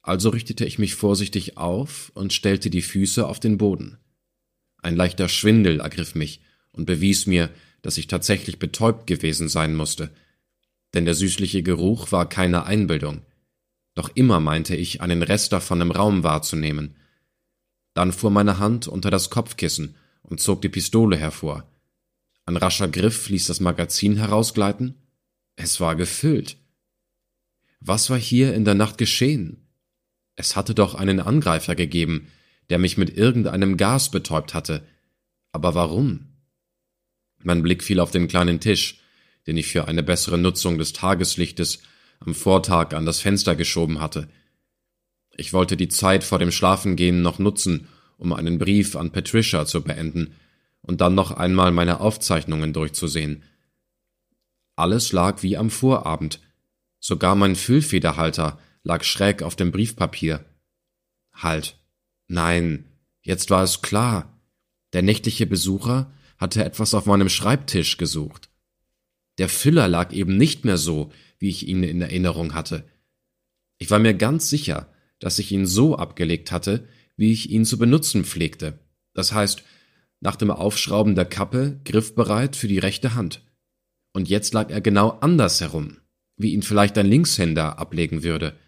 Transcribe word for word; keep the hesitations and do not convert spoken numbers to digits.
Also richtete ich mich vorsichtig auf und stellte die Füße auf den Boden. Ein leichter Schwindel ergriff mich und bewies mir, dass ich tatsächlich betäubt gewesen sein musste, denn der süßliche Geruch war keine Einbildung. Noch immer meinte ich, einen Rest davon im Raum wahrzunehmen. Dann fuhr meine Hand unter das Kopfkissen und zog die Pistole hervor. Ein rascher Griff ließ das Magazin herausgleiten. Es war gefüllt. Was war hier in der Nacht geschehen? Es hatte doch einen Angreifer gegeben, der mich mit irgendeinem Gas betäubt hatte. Aber warum? Mein Blick fiel auf den kleinen Tisch, den ich für eine bessere Nutzung des Tageslichtes am Vortag an das Fenster geschoben hatte. Ich wollte die Zeit vor dem Schlafengehen noch nutzen, um einen Brief an Patricia zu beenden und dann noch einmal meine Aufzeichnungen durchzusehen. Alles lag wie am Vorabend. Sogar mein Füllfederhalter lag schräg auf dem Briefpapier. Halt. Nein, jetzt war es klar. Der nächtliche Besucher hatte etwas auf meinem Schreibtisch gesucht. Der Füller lag eben nicht mehr so, wie ich ihn in Erinnerung hatte. Ich war mir ganz sicher, dass ich ihn so abgelegt hatte, wie ich ihn zu benutzen pflegte. Das heißt, nach dem Aufschrauben der Kappe griffbereit für die rechte Hand. Und jetzt lag er genau andersherum, wie ihn vielleicht ein Linkshänder ablegen würde.